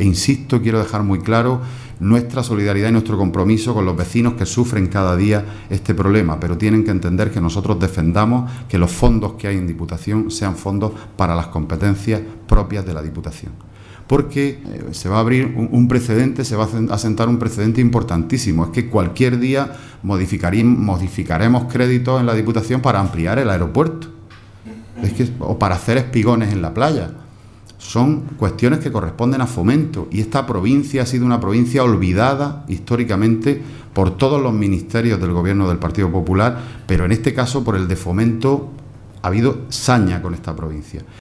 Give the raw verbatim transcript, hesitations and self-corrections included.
E insisto, quiero dejar muy claro nuestra solidaridad y nuestro compromiso con los vecinos que sufren cada día este problema, pero tienen que entender que nosotros defendamos que los fondos que hay en Diputación sean fondos para las competencias propias de la Diputación. Porque eh, se va a abrir un, un precedente, se va a sentar un precedente importantísimo. Es que cualquier día modificaremos créditos en la Diputación para ampliar el aeropuerto. Es que, o para hacer espigones en la playa. Son cuestiones que corresponden a Fomento, y esta provincia ha sido una provincia olvidada históricamente por todos los ministerios del Gobierno del Partido Popular, pero en este caso por el de Fomento ha habido saña con esta provincia.